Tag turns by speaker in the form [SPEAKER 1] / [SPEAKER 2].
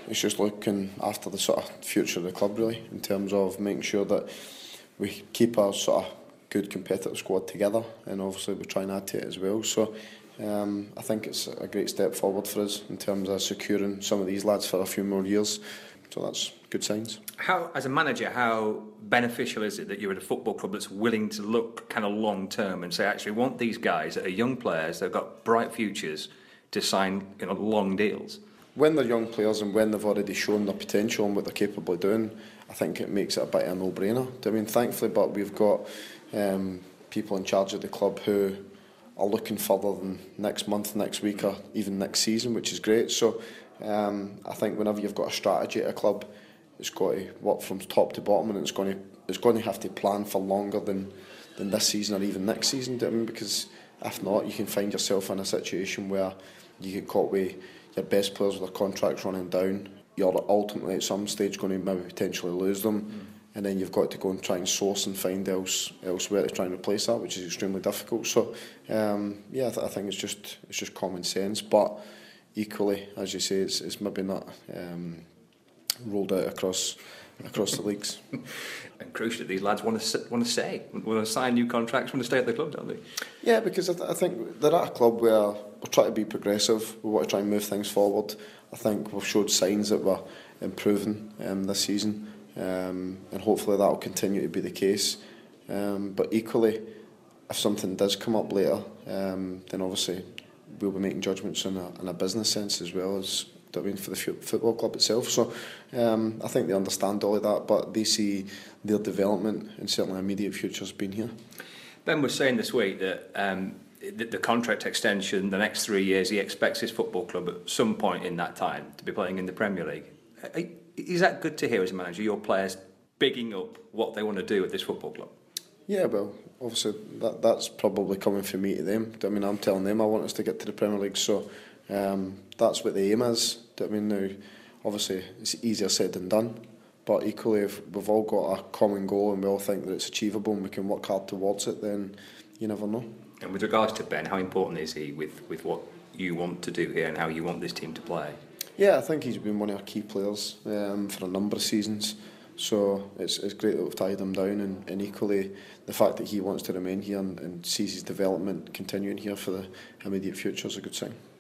[SPEAKER 1] it's just looking after the sort of future of the club, really, in terms of making sure that we keep our sort of good competitive squad together, and obviously we try and add to it as well. So I think it's a great step forward for us in terms of securing some of these lads for a few more years. So that's good signs.
[SPEAKER 2] How, as a manager, how beneficial is it that you're at a football club that's willing to look kind of long term and say, actually, we want these guys that are young players, they've got bright futures, to sign long deals?
[SPEAKER 1] When they're young players and when they've already shown their potential and what they're capable of doing, I think it makes it a bit of a no-brainer. I mean, thankfully, but we've got people in charge of the club who are looking further than next month, next week, or even next season, which is great. So I think whenever you've got a strategy at a club, it's got to work from top to bottom, and it's going to have to plan for longer than this season or even next season. I mean, because if not, you can find yourself in a situation where you get caught with your best players with their contracts running down. You're ultimately at some stage going to maybe potentially lose them, and then you've got to go and try and source and find elsewhere to try and replace that, which is extremely difficult. So I think it's just common sense, but equally, as you say, it's maybe not rolled out across the leagues.
[SPEAKER 2] And crucially, these lads want to sign new contracts, want to stay at the club, don't they?
[SPEAKER 1] Yeah, because I think they're at a club where we're trying to be progressive. We want to try and move things forward. I think we've showed signs that we're improving this season, and hopefully that will continue to be the case. But equally, if something does come up later, then obviously we'll be making judgments in a business sense as well as for the football club itself. So I think they understand all of that, but they see their development and certainly immediate futures being here.
[SPEAKER 2] Ben was saying this week that the contract extension, the next 3 years, he expects his football club at some point in that time to be playing in the Premier League. Is that good to hear as a manager, your players bigging up what they want to do at this football club?
[SPEAKER 1] Yeah, well, obviously that's probably coming from me to them. I mean, I'm telling them I want us to get to the Premier League, so that's what the aim is. I mean, now, obviously it's easier said than done, but equally if we've all got a common goal and we all think that it's achievable and we can work hard towards it, then you never know.
[SPEAKER 2] And with regards to Ben, how important is he with what you want to do here and how you want this team to play?
[SPEAKER 1] Yeah, I think he's been one of our key players for a number of seasons. So it's great that we've tied him down, and equally the fact that he wants to remain here and sees his development continuing here for the immediate future is a good sign.